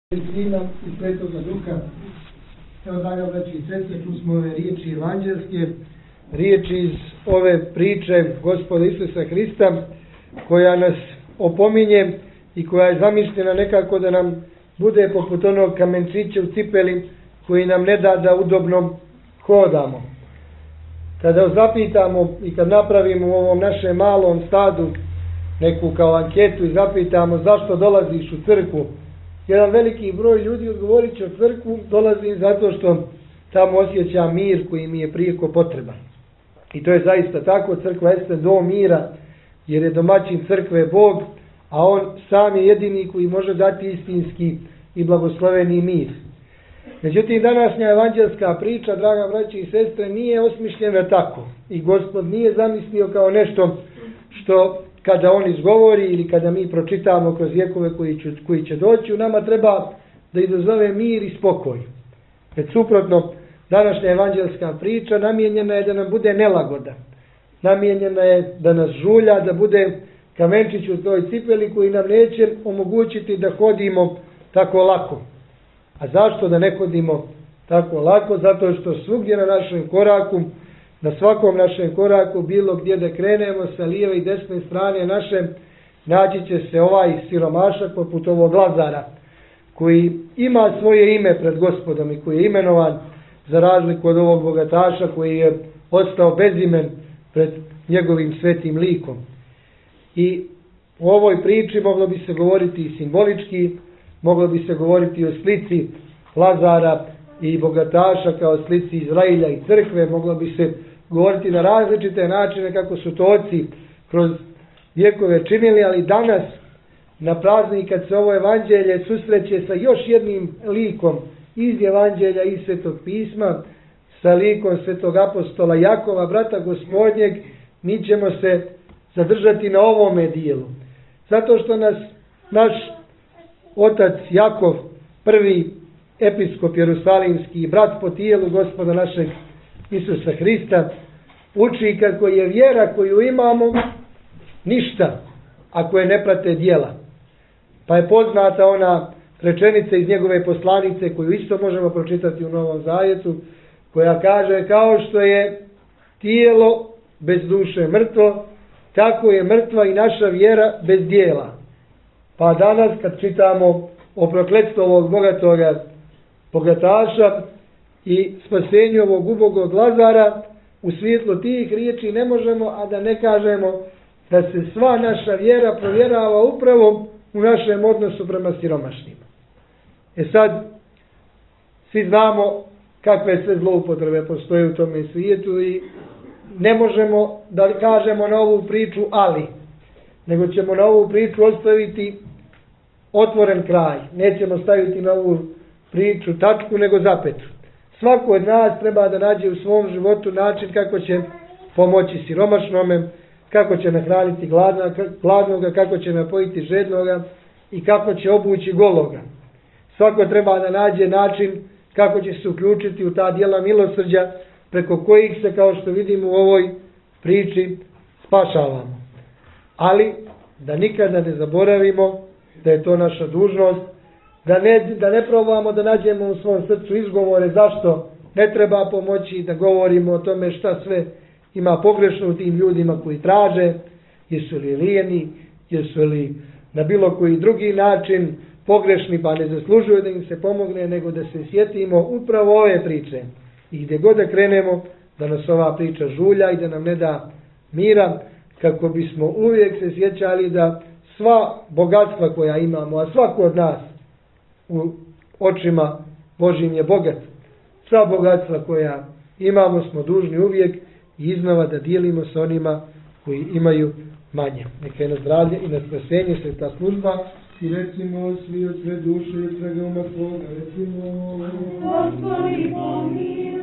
Sina i Svetoga Duha. Evo, draga braći i sestre, čuli smo ove riječi evanđelske, riječi iz ove priče Gospoda Isusa Hrista, koja nas opominje i koja je zamišljena nekako da nam bude poput onog kamenčića u cipeli koji nam ne da da udobno hodamo. Kada zapitamo i kad napravimo u ovom našem malom stadu neku kao anketu i zapitamo zašto dolaziš u crkvu, jedan veliki broj ljudi odgovorit će: u crkvu dolazim zato što tamo osjećam mir koji mi je prijeko potreban. I to je zaista tako. Crkva jeste dom mira, jer je domaćin crkve Bog, a on sam je jedini koji može dati istinski i blagosloveni mir. Međutim, današnja evanđelska priča, draga braći i sestre, nije osmišljena tako. I Gospod nije zamislio kao nešto što kada on izgovori ili kada mi pročitamo kroz vjekove koji će doći, u nama treba da izazove mir i spokoj. Već suprotno, današnja evanđelska priča namijenjena je da nam bude nelagoda. Namijenjena je da nas žulja, da bude kamenčić u toj cipeli koji nam neće omogućiti da hodimo tako lako. A zašto da ne hodimo tako lako? Zato što svugdje na našem koraku, na svakom našem koraku, bilo gdje da krenemo, sa lijeve i desne strane naše, naći će se ovaj siromašak poput ovog Lazara, koji ima svoje ime pred Gospodom i koji je imenovan za razliku od ovog bogataša koji je ostao bezimen pred njegovim svetim likom. I u ovoj priči moglo bi se govoriti i simbolički, moglo bi se govoriti o slici Lazara i bogataša kao slici Izrailja i crkve, moglo bi se govoriti na različite načine kako su to oci kroz vjekove činili, ali danas na praznik kad se ovo evanđelje susreće sa još jednim likom iz evanđelja i Svetog pisma, sa likom svetog apostola Jakova, brata Gospodnjeg, mi ćemo se zadržati na ovome dijelu. Zato što nas naš otac Jakov, prvi episkop jerusalimski, brat po tijelu Gospoda našeg Isusa Hrista, uči kako je vjera koju imamo ništa ako je ne prate djela. Pa je poznata ona rečenica iz njegove poslanice koju isto možemo pročitati u Novom Zavjetu, koja kaže: kao što je tijelo bez duše mrtvo, tako je mrtva i naša vjera bez djela. Pa danas kad čitamo o prokletstvu ovog bogatoga bogataša i spasenju ovog ubogog Lazara, u svjetlu tih riječi ne možemo a da ne kažemo da se sva naša vjera provjerava upravo u našem odnosu prema siromašnima. Sad, svi znamo kakve sve zloupotrebe postoje u tome svijetu i ne možemo da kažemo na ovu priču ali, nego ćemo na ovu priču ostaviti otvoren kraj. Nećemo staviti na ovu priču tačku, nego zapetu. Svako od nas treba da nađe u svom životu način kako će pomoći siromašnome, kako će nahraniti gladnoga, kako će napojiti žednoga i kako će obući gologa. Svako treba da nađe način kako će se uključiti u ta djela milosrđa preko kojih se, kao što vidimo u ovoj priči, spašavamo. Ali da nikada ne zaboravimo da je to naša dužnost, da ne probamo da nađemo u svom srcu izgovore zašto ne treba pomoći, da govorimo o tome šta sve ima pogrešno u tim ljudima koji traže, jesu li lijeni, jesu li na bilo koji drugi način pogrešni pa ne zaslužuju da im se pomogne, nego da se sjetimo upravo ove priče. I gdje god da krenemo, da nas ova priča žulja i da nam ne da mira, kako bismo uvijek se sjećali da sva bogatstva koja imamo, a svako od nas u očima Božjim je bogat, sva bogatstva koja imamo smo dužni uvijek i iznova da dijelimo sa onima koji imaju manje. Neka je na zdravlje i na spasenje sveta služba i recimo svi od sve duše i od svega uma svoga, recimo: Gospodi pomiluje.